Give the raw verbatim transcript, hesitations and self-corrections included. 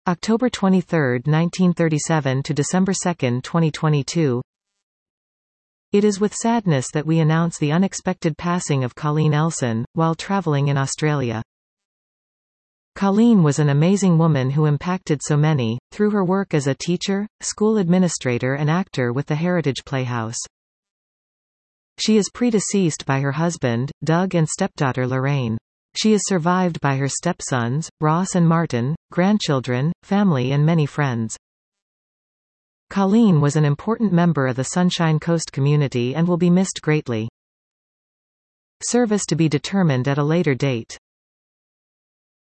October twenty-third, nineteen thirty-seven to December second, twenty twenty-two. It is with sadness that we announce the unexpected passing of Colleen Elson, while traveling in Australia. Colleen was an amazing woman who impacted so many, through her work as a teacher, school administrator and actor with the Heritage Playhouse. She is predeceased by her husband, Doug, and stepdaughter Lorraine. She is survived by her stepsons, Ross and Martin, grandchildren, family and many friends. Colleen was an important member of the Sunshine Coast community and will be missed greatly. Service to be determined at a later date.